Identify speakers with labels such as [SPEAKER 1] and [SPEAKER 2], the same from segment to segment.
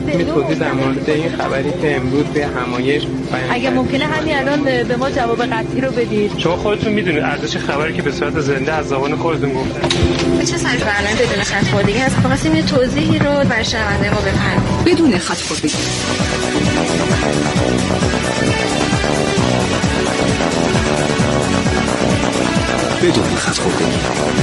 [SPEAKER 1] میتونید توضیح در مورد این خبری که امروز به همایش بیان
[SPEAKER 2] اگه ممکنه همین الان به ما جواب قطعی رو بدید.
[SPEAKER 3] شما خودتون میدونید ارزش خبری که به صورت زنده از زبان خودتون گفتن
[SPEAKER 4] چه سرگرمی بدون خط خوردگی هست؟ خواستیم یه توضیحی رو برای شنونده ما بفرمایید.
[SPEAKER 5] بدون خط خوردگی. بدون خط خوردگی.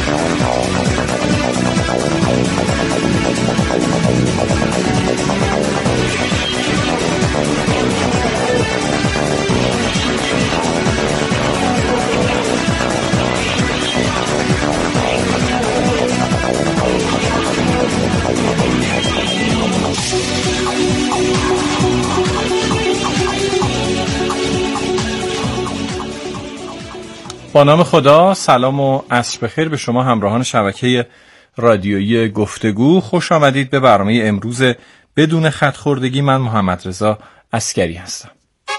[SPEAKER 6] با نام خدا، سلام و عصر بخیر به شما همراهان شبکه رادیویی گفتگو. خوش آمدید به برنامه امروز بدون خط خوردگی. من محمد رضا عسکری هستم.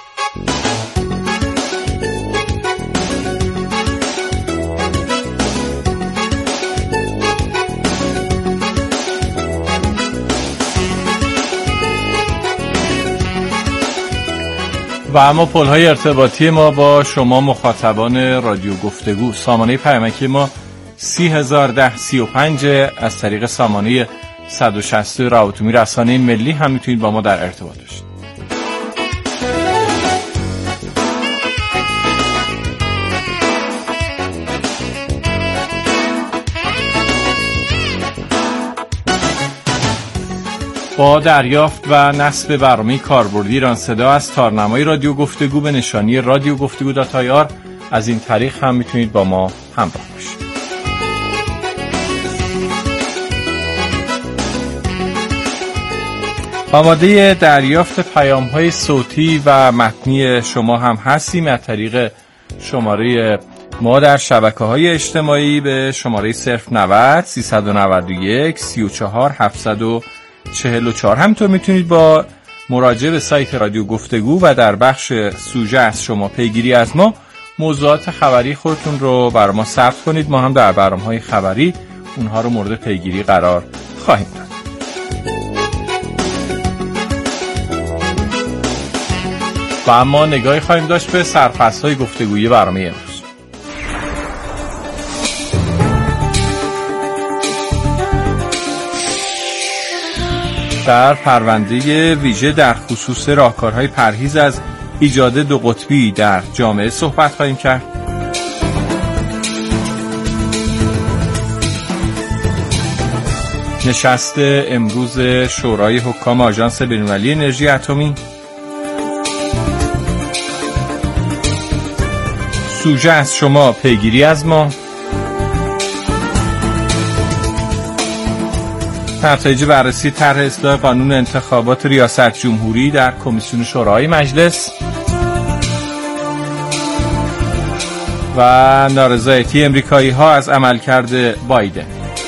[SPEAKER 6] و اما پل‌های ارتباطی ما با شما مخاطبان رادیو گفتگو، سامانه پیامکی ما 301035 از طریق سامانه 160 راوتومی رسانه ملی هم میتونید با ما در ارتباط باشید. با دریافت و نصب برنامه کاربردی ایران صدا از تارنمای رادیو گفتگو به نشانی رادیو گفتگو.ir از این طریق هم میتونید با ما همراه باشید. آماده دریافت پیام‌های صوتی و متنی شما هم هستیم از طریق شماره ما در شبکه‌های اجتماعی به شماره 090 391 34 744. همینطور میتونید با مراجعه به سایت رادیو گفتگو و در بخش سوژه از شما پیگیری از ما موضوعات خبری خودتون رو برای ما ثبت کنید. ما هم در برنامه‌های خبری اونها رو مورد پیگیری قرار خواهیم داد. و اما نگاهی خواهیم داشت به سرفصل‌های گفتگویی برنامه امروز. در پرونده ویژه در خصوص راهکارهای پرهیز از ایجاد دو قطبی در جامعه صحبت خواهیم کرد. نشست امروز شورای حکام آژانس بین‌المللی انرژی اتمی، سوژه از شما پیگیری از ما، نتایج بررسی طرح اصلاح قانون انتخابات ریاست جمهوری در کمیسیون شورای مجلس و نارضایتی امریکایی‌ها از عملکرد بایدن.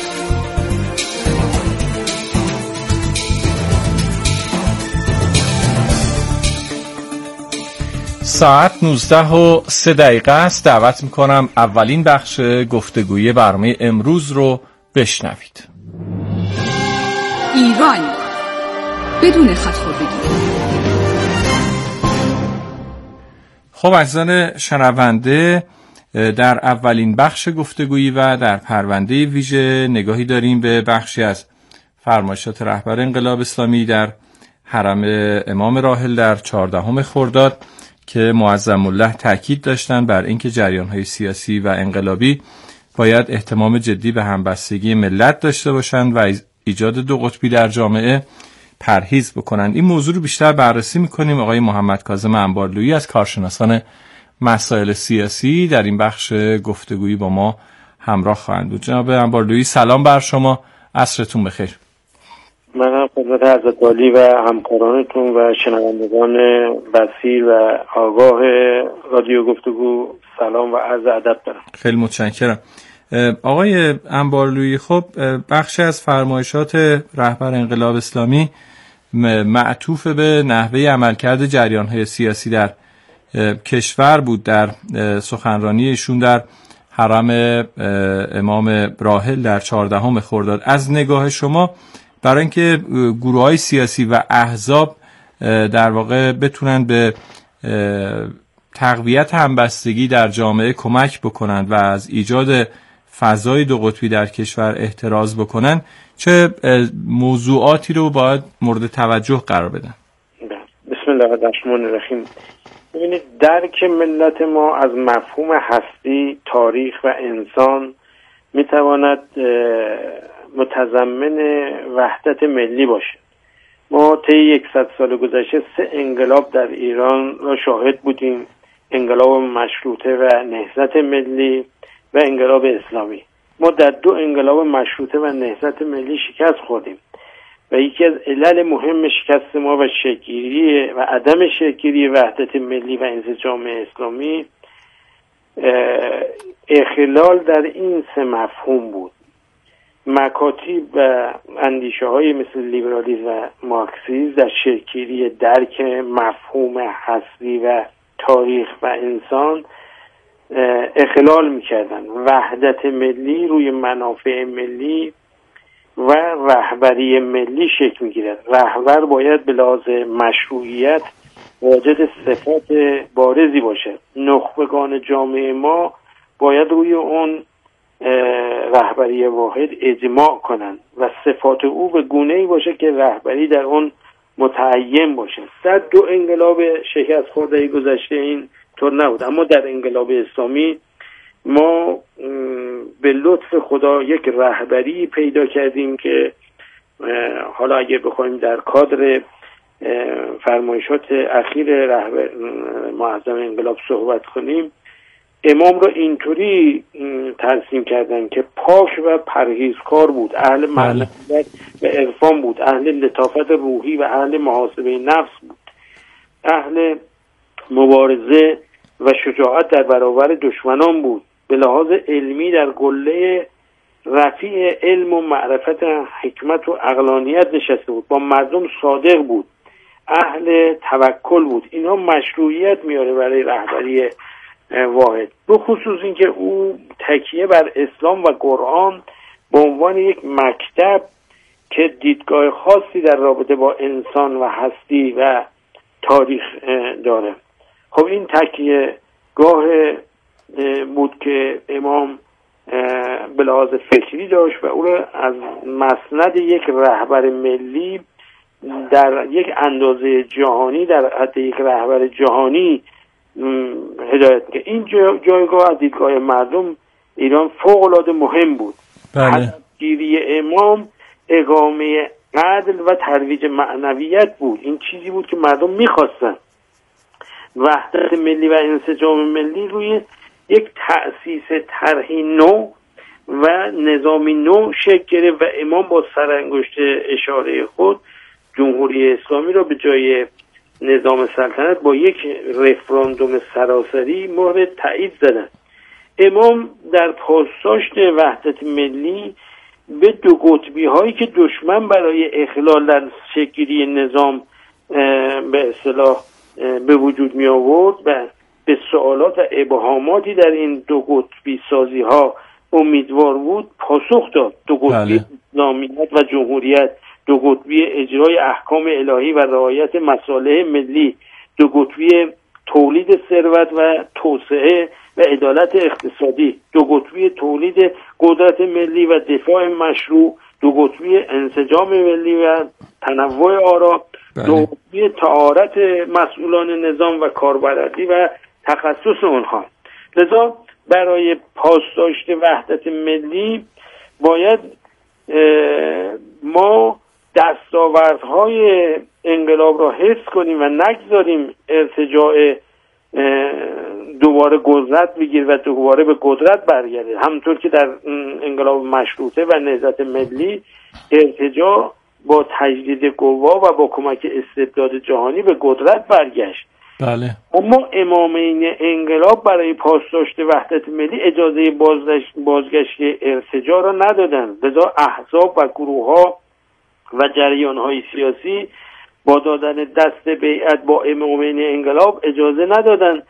[SPEAKER 6] ساعت 19:03 است. دعوت می‌کنم اولین بخش گفتگویی برنامه امروز رو بشنوید.
[SPEAKER 5] ایران بدون خط خوردگی.
[SPEAKER 6] خب عزیزان شنونده، در اولین بخش گفتگویی و در پرونده ویژه نگاهی داریم به بخشی از فرمایشات رهبر انقلاب اسلامی در حرم امام راحل در 14 خرداد که معظم الله تاکید داشتند بر اینکه جریان‌های سیاسی و انقلابی باید اهتمام جدی به همبستگی ملت داشته باشند و ایجاد دو قطبی در جامعه پرهیز بکنند. این موضوع رو بیشتر بررسی می‌کنیم. آقای محمد کاظم انبارلویی از کارشناسان مسائل سیاسی در این بخش گفتگویی با ما همراه خواهند بود. جناب انبارلویی سلام بر شما، عصرتون بخیر.
[SPEAKER 7] منم خدمت حضرت عالی و همکارانتون و شنوندگان بصیر و آگاه رادیو گفتگو سلام و عرض ادب دارم.
[SPEAKER 6] خیلی متشکرم. آقای انبارلویی، خب بخشی از فرمایشات رهبر انقلاب اسلامی معطوف به نحوه عملکرد جریان‌های سیاسی در کشور بود. در سخنرانی ایشون در حرم امام راحل در 14 خرداد، از نگاه شما برای اینکه گروه‌های سیاسی و احزاب در واقع بتونن به تقویت همبستگی در جامعه کمک بکنن و از ایجاد فضای دو قطبی در کشور احتراز بکنن، چه موضوعاتی رو باید مورد توجه قرار بدن؟
[SPEAKER 7] بسم الله الرحمن الرحیم. ببینید، درک ملت ما از مفهوم هستی، تاریخ و انسان میتواند متضمن وحدت ملی باشد. ما طی 100 سال گذشته 3 انقلاب در ایران را شاهد بودیم: انقلاب مشروطه و نهضت ملی و انقلاب اسلامی. ما در 2 انقلاب مشروطه و نهضت ملی شکست خوردیم و یکی از علل مهم شکست ما و شکل‌گیری و عدم شکل‌گیری وحدت ملی و انسجام اسلامی اخلال در این 3 مفهوم بود. مکاتیب و اندیشه های مثل لیبرالیسم و مارکسیسم در شکل‌گیری درک مفهوم هستی و تاریخ و انسان اخلال می‌کردند. وحدت ملی روی منافع ملی و رهبری ملی شکل می‌گیرد. رهبر باید به لحاظ مشروعیت واجد صفات بارزی باشد. نخبگان جامعه ما باید روی اون رهبری واحد اجماع کنند و صفات او به گونه‌ای باشه که رهبری در اون متعین باشه. در 2 انقلاب شکست خورده گذشته این طور نبود، اما در انقلاب اسلامی ما به لطف خدا یک رهبری پیدا کردیم که حالا اگه بخوایم در کادر فرمایشات اخیر رهبر معظم انقلاب صحبت کنیم، امام را اینطوری ترسیم کردن که پاک و پرهیزکار بود، اهل معنویت و عرفان بود، اهل لطافت روحی و اهل محاسبه نفس بود، اهل مبارزه و شجاعت در برابر دشمنان بود، به لحاظ علمی در قله رفیع علم و معرفت، حکمت و عقلانیت نشسته بود، با مردم صادق بود، اهل توکل بود. اینها مشروعیت میاره برای رهبری واحد، به خصوص اینکه او تکیه بر اسلام و قرآن به عنوان یک مکتب که دیدگاه خاصی در رابطه با انسان و هستی و تاریخ داره. خب این تکیه گاه بود که امام به لحاظ فکری داشت و او را از مسند یک رهبر ملی در یک اندازه جهانی، در حد یک رهبر جهانی هدایت که این جایگاه از دیدگاه مردم ایران فوق‌العاده مهم بود.
[SPEAKER 6] بله.
[SPEAKER 7] گیری امام اقامه عدل و ترویج معنویت بود. این چیزی بود که مردم میخواستن. وحدت ملی و انسجام ملی روی یک تأسیس طرحی نو و نظامی نو شکل گرفت و امام با سرانگشت اشاره خود جمهوری اسلامی را به جای نظام سلطنت با یک رفراندوم سراسری مهر تایید زدند. امام در پاسداشت وحدت ملی به 2 قطبی هایی که دشمن برای اخلال در شکل‌گیری نظام به اصطلاح به وجود می آورد و به سوالات و ابهاماتی در این 2 قطبی سازی ها امیدوار بود پاسخ داد. 2 قطبی اسلامیت و جمهوریت، 2 قطبی اجرای احکام الهی و رعایت مصالح ملی، 2 قطبی تولید ثروت و توسعه و عدالت اقتصادی، 2 قطبی تولید قدرت ملی و دفاع مشروع، 2 قطبی انسجام ملی و تنوع آرا، 2 قطبی طهارت مسئولان نظام و کاربردی و تخصص آنها. لذا برای پاسداشت وحدت ملی باید ما دستاوردهای انقلاب را حفظ کنیم و نگذاریم ارتجاع دوباره قدرت بگیر و دوباره به قدرت برگرده. همونطور که در انقلاب مشروطه و نهضت ملی ارتجاع با تجدید قوا و با کمک استبداد جهانی به قدرت برگشت.
[SPEAKER 6] بله.
[SPEAKER 7] اما امامین انقلاب برای پاسداشت وحدت ملی اجازه بازگشت ارتجاع را ندادند. لذا احزاب و گروه‌ها و جریان‌های سیاسی با دادن دست بیعت با امامین انقلاب اجازه ندادند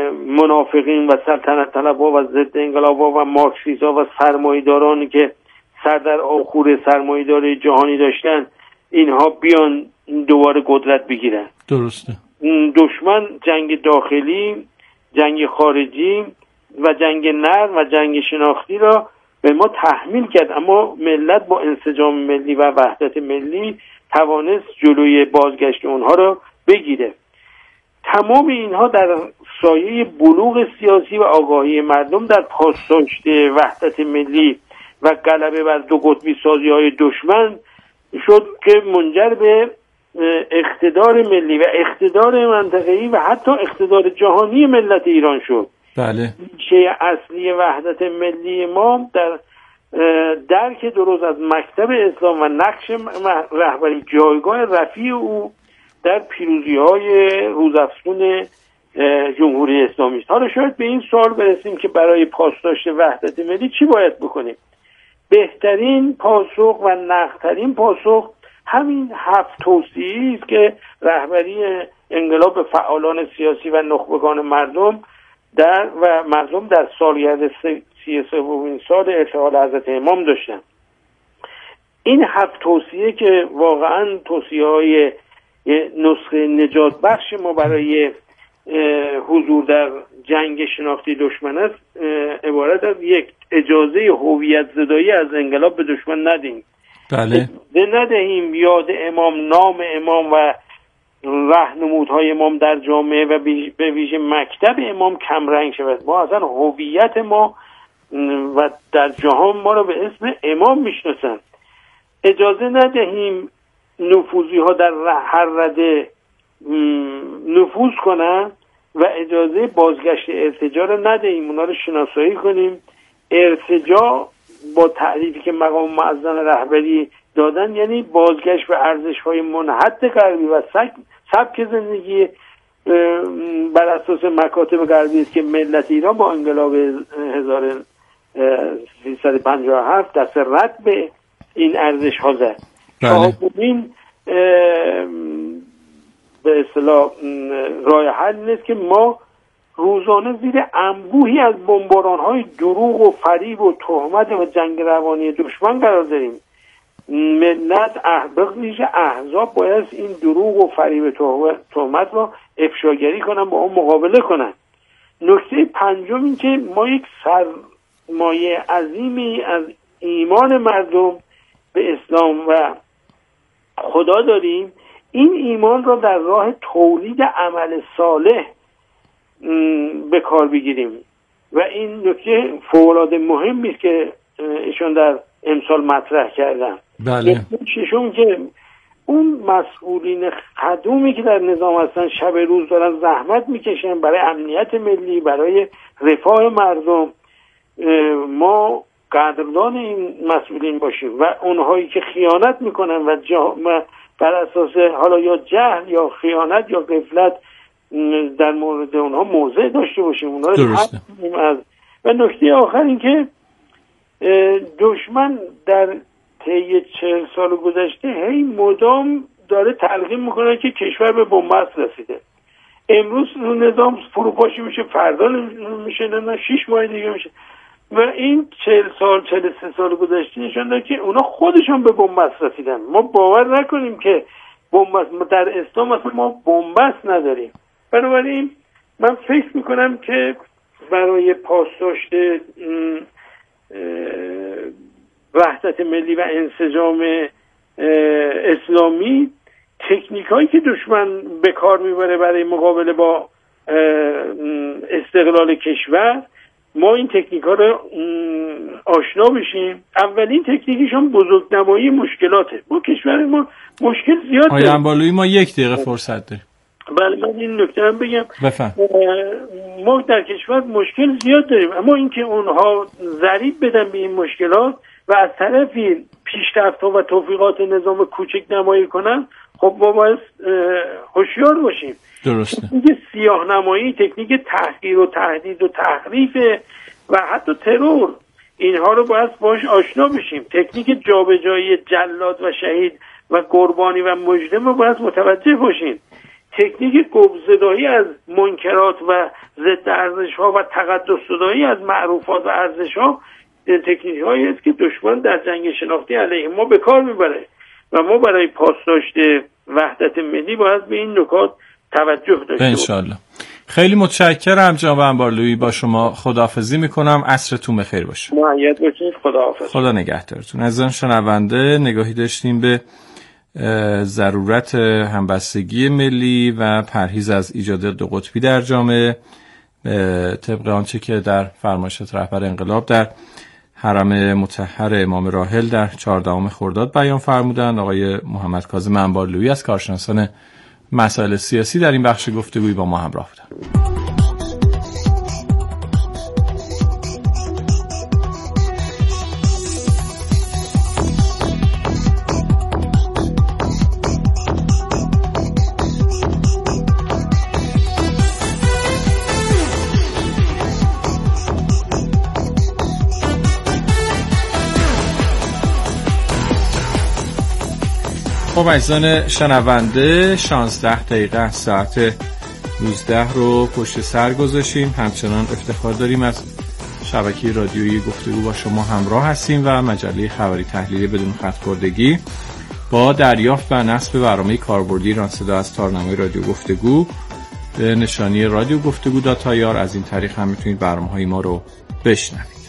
[SPEAKER 7] منافقین و سلطنت طلب‌ها و ضد انقلاب‌ها و مارکسیست‌ها و سرمایه‌دارانی که سر در آخور سرمایه‌دار جهانی داشتن اینها بیان دوباره قدرت بگیرن.
[SPEAKER 6] درسته.
[SPEAKER 7] دشمن جنگ داخلی، جنگ خارجی و جنگ نرم و جنگ شناختی را به ما تحمیل کرد، اما ملت با انسجام ملی و وحدت ملی توانست جلوی بازگشت اونها را بگیره. تمام اینها در سایه بلوغ سیاسی و آگاهی مردم در پاسداشت وحدت ملی و غلبه بر دو قطبی سازی‌های دشمن شد که منجر به اقتدار ملی و اقتدار منطقه‌ای و حتی اقتدار جهانی ملت ایران شد.
[SPEAKER 6] بله.
[SPEAKER 7] ریشه اصلی وحدت ملی ما در درک درست از مکتب اسلام و نقش رهبری جایگاه رفیع او در پیروزی‌های روزافزون جمهوری اسلامی است. حالا شاید به این سوال برسیم که برای پاسداشت وحدت ملی چی باید بکنیم؟ بهترین پاسخ و نقدترین پاسخ همین 7 توصیه‌ای است که رهبری انقلاب به فعالان سیاسی و نخبگان مردم در سالگرد 33 سال ارتحال حضرت امام داشتن. این 7 توصیه که واقعا توصیه‌های نسخه نجات بخش ما برای حضور در جنگ شناختی دشمن است، عبارت از یک: اجازه هویت زدایی از انقلاب به دشمن ندیم.
[SPEAKER 6] بله.
[SPEAKER 7] ندهیم یاد امام، نام امام و راهنمودهای امام در جامعه و به ویژه مکتب امام کمرنگ شود. ما اصلا هویت ما و در جهان ما رو به اسم امام میشناسن. اجازه ندهیم نفوذی ها در هر رده نفوذ کنن و اجازه بازگشت ارتجاع رو ندهیم، اونا رو شناسایی کنیم. ارتجاع با تعریفی که مقام معظم رهبری دادن یعنی بازگشت به ارزش‌های منحط غربی و سبک زندگی بر اساس مکاتب غربی است که ملت ایران با انقلاب 1357 دست رد به این ارزش‌ها زد. چهارمین به اصطلاح راه حل نیست که ما روزانه زیر انبوهی از بمباران‌های دروغ و فریب و تهمت و جنگ روانی دشمن قرار داریم. ملت بقیش احزاب باید این دروغ و فریب تهمت را افشاگری کنن، با اون مقابله کنن. نکته پنجم این که ما یک سرمایه عظیمی از ایمان مردم به اسلام و خدا داریم. این ایمان را در راه تولید عمل صالح به کار بگیریم و این نکته فوق‌العاده مهمی است که ایشان در امسال مطرح کردن.
[SPEAKER 6] بله.
[SPEAKER 7] ششم که اون مسئولین خدومی که در نظام هستن شب روز دارن زحمت میکشن برای امنیت ملی، برای رفاه مردم، ما قدردان این مسئولین باشیم و اونهایی که خیانت میکنن و بر اساس حالا یا جهل یا خیانت یا غفلت در مورد اونها موضع داشته باشیم، اونها رو از. و نکته آخر این که دشمن در طی 40 سال گذشته هی مدام داره تلقین میکنه که کشور به بنبست رسیده. امروز نظام فروپاشی میشه، فردا میشه، نه 6 ماه دیگه میشه و این 43 سال گذشته نشون داد که اونا خودشون به بنبست رسیدن. ما باور نکنیم که بنبست در اسلام اصلا ما بنبست نداریم. بنابراین من فکر میکنم که برای پاسداشت وحدت ملی و انسجام اسلامی تکنیکایی که دشمن به کار میبره برای مقابله با استقلال کشور، ما این تکنیک‌ها رو آشنا بشیم. اولین تکنیکشون بزرگنمایی مشکلاته. ما کشور ما مشکل زیاد داره.
[SPEAKER 6] آیا انبالوی ما 1 دقیقه فرصت داریم؟
[SPEAKER 7] بله، من این نکته هم بگم.
[SPEAKER 6] بفهم.
[SPEAKER 7] ما در کشور مشکل زیاد داریم، اما اینکه اونها ضریب بدن به این مشکلات و از طرفی پیشرفت‌ها و توفیقات نظام کوچک نمایی کنن، خب ما باید هوشیار باشیم.
[SPEAKER 6] درسته.
[SPEAKER 7] تکنیک سیاه نمایی، تکنیک تحقیر و تهدید و تحریف و حتی ترور، اینها رو باید باش آشنا بشیم. تکنیک جابجایی جلاد و شهید و قربانی و مجرم رو باید متوجه باشیم. تکنیک گوزدایی از منکرات و ضد ارزش‌ها و تقدس زدایی از معروفات و ارزش‌ها تکنیک هایی است که دشمن در جنگ شناختی علیه ما به کار میبره و ما برای پاسداشت وحدت ملی باید به این نکات توجه داشته باشیم.
[SPEAKER 6] انشالله. خیلی متشکرم جناب انبارلویی، با شما خداحافظی میکنم. عصرتون بخیر باشه.
[SPEAKER 7] مؤید باشید. خداحافظ.
[SPEAKER 6] خدا نگهدارتون. عزیزان شنونده، نگاهی داشتیم به ضرورت همبستگی ملی و پرهیز از ایجاد دو قطبی در جامعه طبق آنچه که در فرمایشات رهبر انقلاب در حرم مطهر امام راحل در 14 خرداد بیان فرمودند. آقای محمد کاظم انبارلویی از کارشناسان مسائل سیاسی در این بخش گفتگویی با ما همراه بودند. خب عزیزان شنونده، 16 دقیقه از ساعت 19 رو پشت سر گذاشتیم. همچنان افتخار داریم از شبکه رادیویی گفتگو با شما همراه هستیم و مجله خبری تحلیلی بدون خط خوردگی با دریافت و نصب برنامه کاربردی ایران صدا از تارنمای رادیو گفتگو به نشانی رادیو گفتگو داتایار. از این طریق هم میتونید برنامه‌های ما رو بشنوید.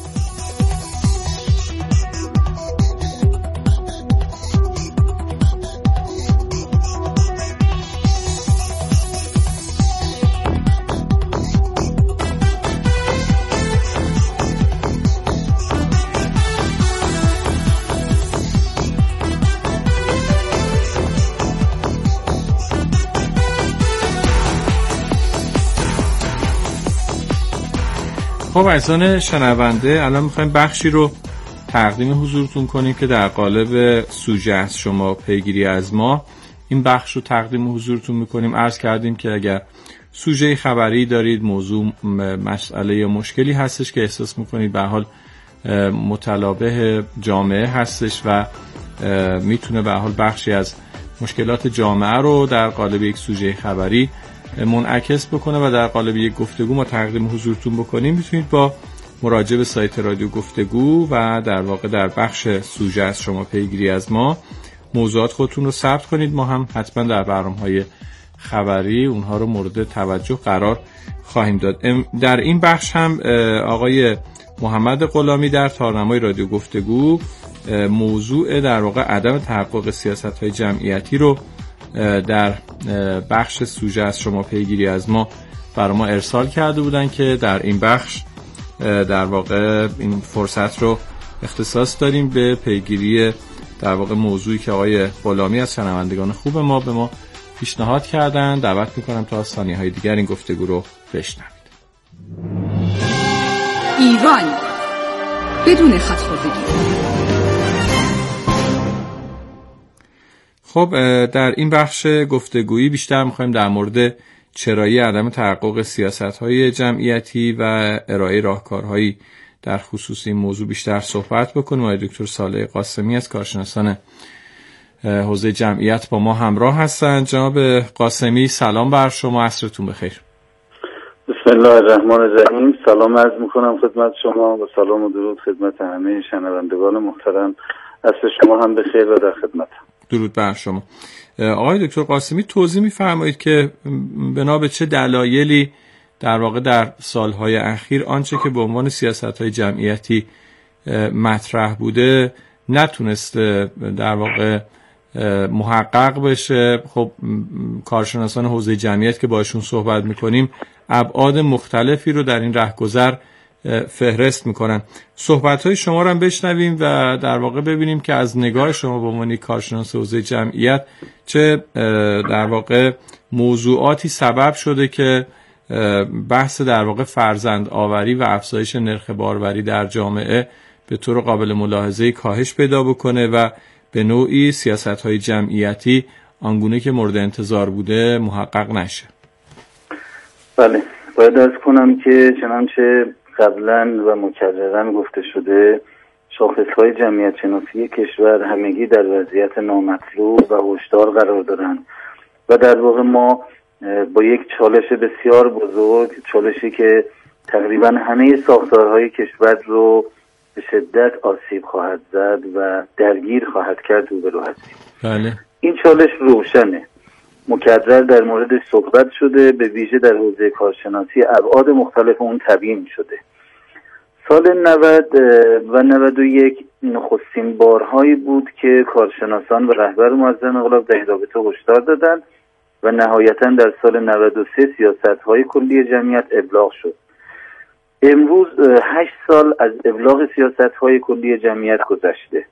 [SPEAKER 6] خب عزیزان شنونده، الان میخوایم بخشی رو تقدیم حضورتون کنیم که در قالب سوژه از شما پیگیری از ما این بخش رو تقدیم حضورتون میکنیم. عرض کردیم که اگر سوژه خبری دارید، موضوع مسئله یا مشکلی هستش که احساس میکنید به حال متلابه جامعه هستش و میتونه به حال بخشی از مشکلات جامعه رو در قالب یک سوژه خبری منعکس بکنه و در قالب یک گفتگو ما تقدیم حضورتون بکنیم، میتونید با مراجعه به سایت رادیو گفتگو و در واقع در بخش سوژه از شما پیگیری از ما موضوعات خودتون رو ثبت کنید. ما هم حتما در برنامه‌های خبری اونها رو مورد توجه قرار خواهیم داد. در این بخش هم آقای محمد غلامی در تارنمای رادیو گفتگو موضوع در واقع عدم تحقق سیاست‌های جمعیتی رو در بخش سوژه از شما پیگیری از ما برای ما ارسال کرده بودن که در این بخش در واقع این فرصت رو اختصاص داریم به پیگیری در واقع موضوعی که آقای غلامی از شنوندگان خوب ما به ما پیشنهاد کردن. دعوت میکنم تا ثانیه‌های دیگر این گفتگو رو بشنوید.
[SPEAKER 5] ایران بدون خط خوردگی.
[SPEAKER 6] خب در این بخش گفتگویی بیشتر میخوایم در مورد چرایی عدم تحقق سیاست‌های جمعیتی و ارائه راهکارهایی در خصوص این موضوع بیشتر صحبت بکنیم. آقای دکتر صالح قاسمی از کارشناسان حوزه جمعیت با ما همراه هستند. جناب قاسمی سلام بر شما، عصرتون بخیر.
[SPEAKER 8] بسم الله الرحمن الرحیم. سلام عرض میکنم خدمت شما و سلام و درود خدمت همه شنوندگان محترم. عصر شما هم بخیر و در خدمتم.
[SPEAKER 6] درود بر شما. آقای دکتر قاسمی توضیح می‌فرمایید که بنا به چه دلایلی در واقع در سالهای اخیر آنچه که به عنوان سیاست‌های جمعیتی مطرح بوده نتونسته در واقع محقق بشه. خب کارشناسان حوزه جمعیت که باشون صحبت می‌کنیم ابعاد مختلفی رو در این رهگذر فهرست میکنن. صحبت‌های شما رو هم بشنویم و در واقع ببینیم که از نگاه شما به عنوان کارشناس حوزه جمعیت چه در واقع موضوعاتی سبب شده که بحث در واقع فرزند آوری و افزایش نرخ باروری در جامعه به طور قابل ملاحظه کاهش پیدا بکنه و به نوعی سیاست‌های جمعیتی آنگونه که مورد انتظار بوده محقق نشه.
[SPEAKER 8] بله، باید عرض کنم که چنانچه قبلا و مکررن گفته شده شاخص‌های جمعیت شناسی کشور همگی در وضعیت نامطلوب و هشدار قرار دارند و در واقع ما با یک چالش بسیار بزرگ، چالشی که تقریبا همه ساختارهای کشور رو به شدت آسیب خواهد زد و درگیر خواهد کرد روبرو هستیم.
[SPEAKER 6] بله.
[SPEAKER 8] این چالش روشنه، مکرر در موردش صحبت شده، به ویژه در حوزه کارشناسی ابعاد مختلف اون تبیین شده. سال 90 و 91 نخستین بارهایی بود که کارشناسان و رهبر معظم انقلاب در این رابطه هشدار دادند و نهایتاً در سال 93 سیاست‌های کلی جمعیت ابلاغ شد. امروز 8 سال از ابلاغ سیاست‌های کلی جمعیت گذشته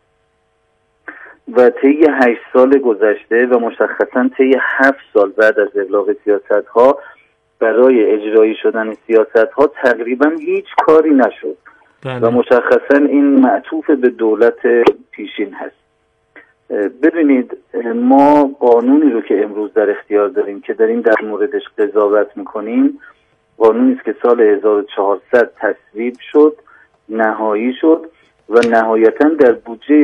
[SPEAKER 8] و طی 8 سال گذشته و مشخصاً طی 7 سال بعد از ابلاغ سیاست‌ها برای اجرایی شدن سیاست‌ها تقریباً هیچ کاری نشد. و مشخصاً این معطوف به دولت پیشین هست. ببینید، ما قانونی رو که امروز در اختیار داریم که داریم در موردش قضاوت میکنیم، قانونی است که سال 1400 تصویب شد، نهایی شد و نهایتاً در بودجه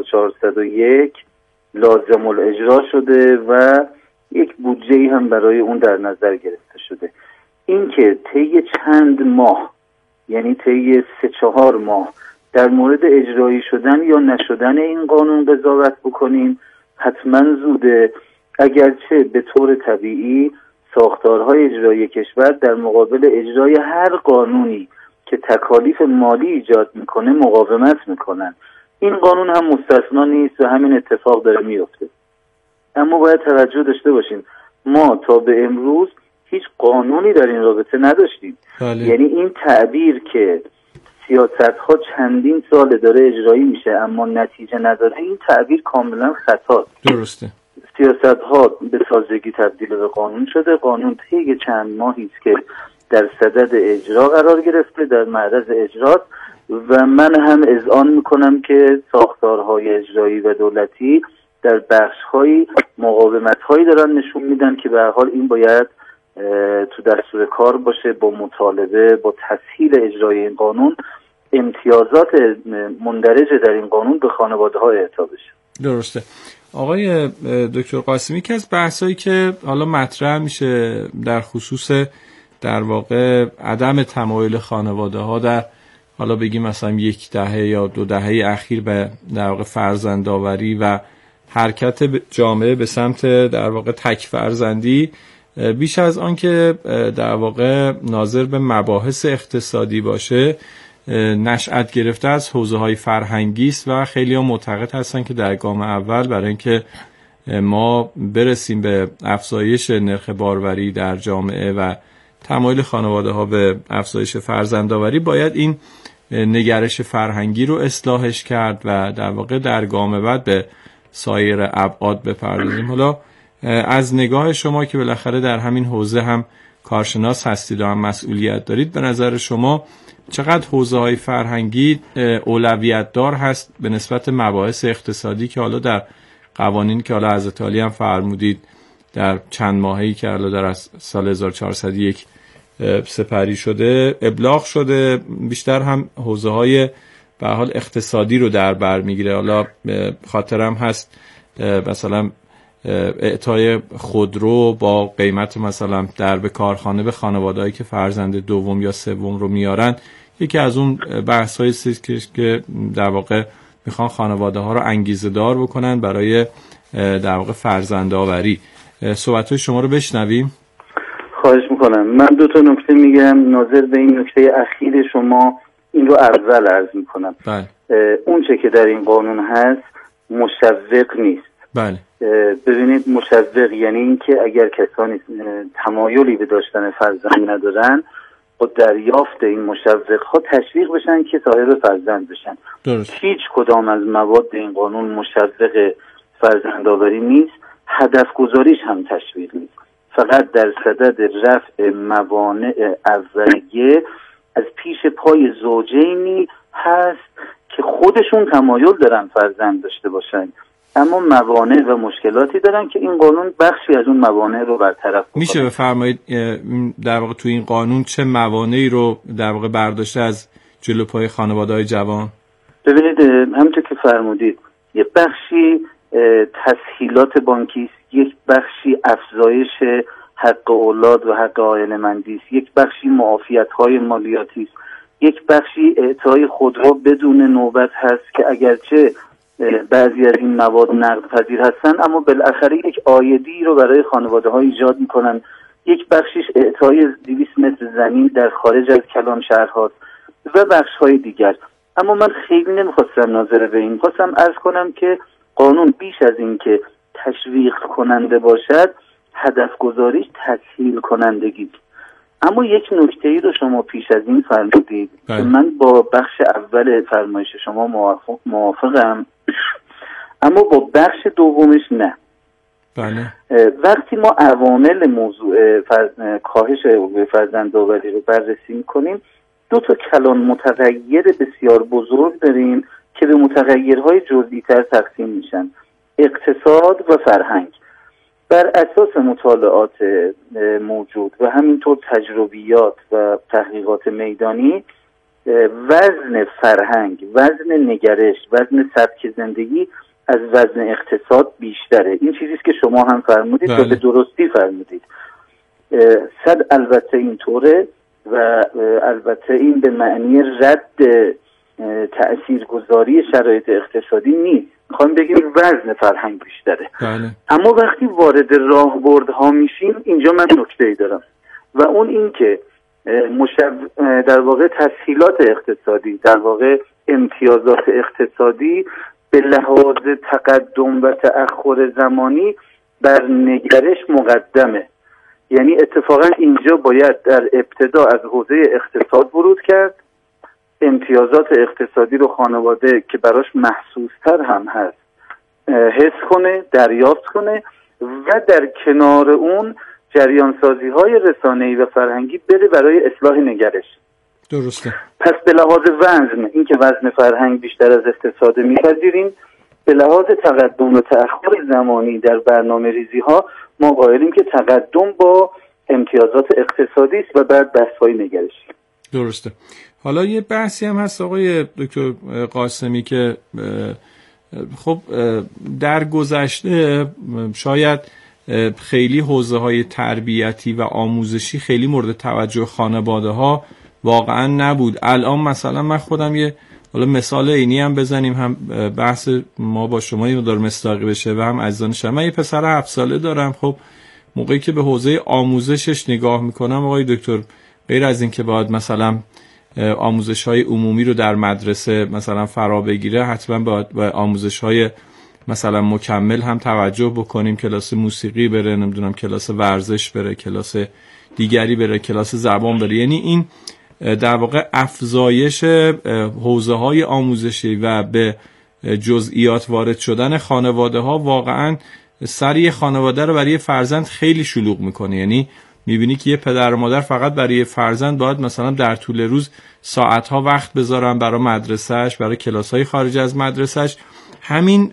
[SPEAKER 8] 1401 لازم الاجرا شده و یک بودجه‌ای هم برای اون در نظر گرفته شده. این که طی چند ماه، یعنی طی 3-4 ماه در مورد اجرایی شدن یا نشدن این قانون قضاوت بکنیم حتما زوده، اگرچه به طور طبیعی ساختارهای اجرایی کشور در مقابل اجرای هر قانونی که تکالیف مالی ایجاد میکنه مقاومت میکنن. این قانون هم مستثنا نیست و همین اتفاق داره میفته. اما باید توجه داشته باشیم، ما تا به امروز هیچ قانونی در این رابطه نداشتیم. یعنی این تعبیر که سیاست‌ها چندین سال داره اجرایی میشه اما نتیجه نداره، این تعبیر کاملا خطاست.
[SPEAKER 6] درسته.
[SPEAKER 8] سیاست‌ها به تازگی تبدیل به قانون شده. قانون طی چند ماهی است که در صدد اجرا قرار گرفته، در معرض اجراست و من هم اذعان میکنم که ساختارهای اجرایی و دولتی در بخش‌های مقاومت‌هایی دارن نشون میدن که به هر حال این باید تو دستور کار باشه، با مطالبه، با تسهیل اجرای این قانون امتیازات مندرج در این قانون به خانواده‌ها اعطا بشه.
[SPEAKER 6] درسته. آقای دکتر قاسمی، که از بحثایی که حالا مطرح میشه در خصوص در واقع عدم تمایل خانواده‌ها در حالا بگیم مثلا 1 دهه یا 2 دهه اخیر به در واقع فرزندآوری و حرکت جامعه به سمت در واقع تک فرزندی، بیش از آن که در واقع ناظر به مباحث اقتصادی باشه، نشأت گرفته از حوزه‌های فرهنگی است و خیلی‌ها معتقد هستن که در گام اول برای اینکه ما برسیم به افزایش نرخ باروری در جامعه و تمایل خانواده‌ها به افزایش فرزندآوری، باید این نگرش فرهنگی رو اصلاحش کرد و در واقع در گام بعد به سایر ابعاد بپردازیم. حالا از نگاه شما که بالاخره در همین حوزه هم کارشناس هستید و هم مسئولیت دارید، به نظر شما چقدر حوزه‌های فرهنگی اولویت دار هست به نسبت مباحث اقتصادی که حالا در قوانین که حالا حضرت عالی هم فرمودید در چند ماهه‌ای که حالا در سال 1401 سپری شده ابلاغ شده، بیشتر هم حوزه‌های به حال اقتصادی رو در بر میگیره. حالا خاطرم هست مثلا اعطای خودرو با قیمت مثلا در به کارخانه به خانواده‌ای که فرزند دوم یا سوم رو میارن، یکی از اون بحث‌های که در واقع میخوان خانواده‌ها رو انگیزه دار بکنن برای در واقع فرزندآوری. صحبت‌های شما رو بشنویم.
[SPEAKER 8] خواهش میکنم. من 2 نکته میگم ناظر به این نکته اخیر شما، این رو اول عرض میکنم.
[SPEAKER 6] بله.
[SPEAKER 8] اون چه که در این قانون هست مشوق نیست.
[SPEAKER 6] بله.
[SPEAKER 8] ببینید، مشوق یعنی این که اگر کسانی تمایلی به داشتن فرزند ندارن، با دریافت این مشوق ها تشویق بشن که صاحب فرزند بشن.
[SPEAKER 6] درست.
[SPEAKER 8] هیچ کدام از مواد این قانون مشوق فرزندآوری نیست، هدف گذاریش هم تشویق نیست. فقط در صدد رفع موانع اولیه از پیش پای زوجینی هست که خودشون تمایل دارن فرزند داشته باشن، اما موانع و مشکلاتی دارن که این قانون بخشی از اون موانع رو برطرف کنه. میشه
[SPEAKER 6] بفرمایید در واقع تو این قانون چه موانعی رو در واقع برداشته از جلو پای خانواده‌های جوان؟
[SPEAKER 8] ببینید، همونطور که فرمودید، یه بخشی تسهیلات بانکی است، یک بخشی افزایش حق اولاد و حق عائله‌مندی است، یک بخشی معافیت‌های مالیاتی است، یک بخشی اعطای خودرو بدون نوبت هست که اگرچه بعضی از این مواد نقد پذیر هستن اما بالاخره یک عایدی رو برای خانواده ها ایجاد میکنن. یک بخشیش اعطای 200 متر زمین در خارج از کلان شهرهاست و بخش های دیگر. اما من خیلی نمیخواستم ناظر به این، خواستم عرض کنم که قانون بیش از این که تشویق کننده باشد هدف گذاریش تسهیل کنندگی. اما یک نکته‌ای رو شما پیش از این فرمودید که من با بخش اول فرمایش شما موافقم اما با بخش دومش نه.
[SPEAKER 6] بله.
[SPEAKER 8] وقتی ما عوامل موضوع کاهش الگوی فرزندآوری رو بررسی می‌کنیم 2 کلان متغیر بسیار بزرگ داریم که به متغیرهای جزئی‌تر تقسیم میشن: اقتصاد و فرهنگ. بر اساس مطالعات موجود و همینطور تجربیات و تحقیقات میدانی وزن فرهنگ، وزن نگرش، وزن سبک زندگی از وزن اقتصاد بیشتره. این چیزیست که شما هم فرمودید و به درستی فرمودید. صد البته اینطوره و البته این به معنی رد تأثیرگذاری شرایط اقتصادی نیست. میخوایم بگیم وزن فرهنگ بیشتره.
[SPEAKER 6] بله.
[SPEAKER 8] اما وقتی وارد راهبردها میشیم اینجا من نکته‌ای دارم و اون این که در واقع تسهیلات اقتصادی، در واقع امتیازات اقتصادی به لحاظ تقدم و تأخر زمانی بر نگرش مقدمه. یعنی اتفاقا اینجا باید در ابتدا از حوزه اقتصاد ورود کرد، امتیازات اقتصادی رو خانواده که براش محسوس‌تر هم هست حس کنه، دریافت کنه و در کنار اون جریانسازی‌های رسانه‌ای و فرهنگی بره برای اصلاح نگرش.
[SPEAKER 6] درسته.
[SPEAKER 8] پس به لحاظ وزن، این که وزن فرهنگ بیشتر از اقتصاد می‌پذیریم، به لحاظ تقدم و تأخر زمانی در برنامه‌ریزی‌ها ما قائلیم که تقدم با امتیازات اقتصادی است و بعد بحث‌های نگرشی.
[SPEAKER 6] درسته. حالا یه بحثی هم هست آقای دکتر قاسمی که خب در گذشته شاید خیلی حوزه‌های تربیتی و آموزشی خیلی مورد توجه خانواده‌ها واقعا نبود. الان مثلا من خودم یه حالا مثال عینی هم بزنیم، هم بحث ما با شما یه مقدار مصداقی بشه و هم عزیزان شما. من یه پسر 7 ساله دارم. خب موقعی که به حوزه آموزشش نگاه میکنم آقای دکتر، غیر از این که باید مثلا آموزش‌های عمومی رو در مدرسه مثلا فرا بگیره، حتما باید با آموزش‌های مثلا مکمل هم توجه بکنیم. کلاس موسیقی بره، نمیدونم کلاس ورزش بره، کلاس دیگری بره، کلاس زبان بره. یعنی این در واقع افزایش حوزه‌های آموزشی و به جزئیات وارد شدن خانواده‌ها واقعاً سر خانواده رو برای فرزند خیلی شلوغ میکنه. یعنی میبینی که یه پدر و مادر فقط برای فرزند باید مثلا در طول روز ساعتها وقت بذارن برای مدرسهش، برای کلاس‌های خارج از مدرسهش. همین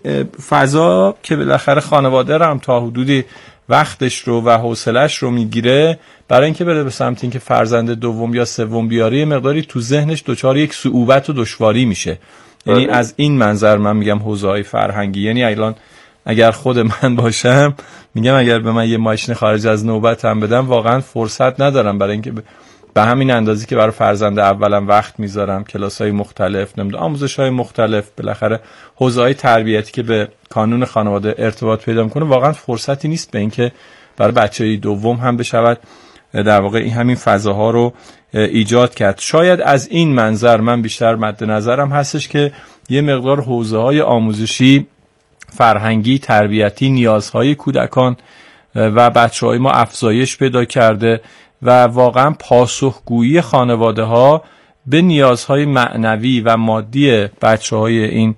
[SPEAKER 6] فضا که بالاخره خانواده رو هم تا حدودی وقتش رو و حوصله‌اش رو میگیره برای اینکه بره به سمت اینکه فرزند دوم یا سوم بیاره، یه مقداری تو ذهنش دچار یک صعوبت و دشواری میشه. یعنی از این منظر من میگم حوزه‌های فرهنگی. یعنی الان اگر خود من باشم میگم اگر به من یه ماشین خارج از نوبت هم بدم واقعا فرصت ندارم برای اینکه به همین اندازی که برای فرزند اولم وقت میذارم، کلاس‌های مختلف، نمیدونم آموزش‌های مختلف، بالاخره حوزه‌های تربیتی که به کانون خانواده ارتباط پیدا می‌کنه، واقعا فرصتی نیست به اینکه برای بچه‌ی دوم هم بشود در واقع این همین فضاها رو ایجاد کرد. شاید از این منظر من بیشتر مد نظرم هستش که یه مقدار حوزه‌های آموزشی، فرهنگی، تربیتی، نیازهای کودکان و بچه‌های ما افزایش پیدا کرده و واقعا پاسخگویی خانواده‌ها به نیازهای معنوی و مادی بچه‌های این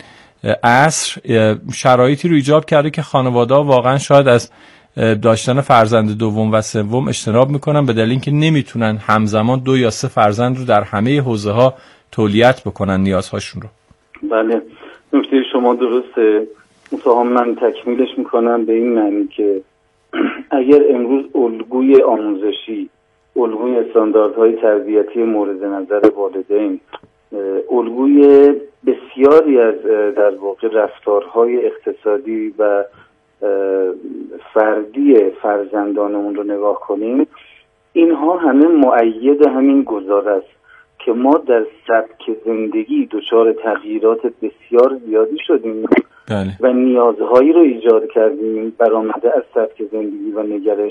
[SPEAKER 6] عصر شرایطی رو ایجاد کرده که خانواده‌ها واقعا شاید از داشتن فرزند دوم و سوم اجتناب میکنن به دلیل اینکه نمیتونن همزمان 2 یا 3 فرزند رو در همه حوزه‌ها تولیت بکنن نیازهاشون رو.
[SPEAKER 8] بله، نکته شما درسته. متهم من تکمیلش میکنم به این معنی که اگر امروز الگوی آموزشی، الگوی استانداردهای تربیتی مورد نظر والدین، الگوی بسیاری از در واقع رفتارهای اقتصادی و فردی فرزندانمون رو نگاه کنیم، اینها همه مؤید همین گزاره است که ما در سبک زندگی دچار تغییرات بسیار زیادی شدیم
[SPEAKER 6] بله.
[SPEAKER 8] و نیازهایی رو ایجاد کردیم برآمده از سبک زندگی و نگرش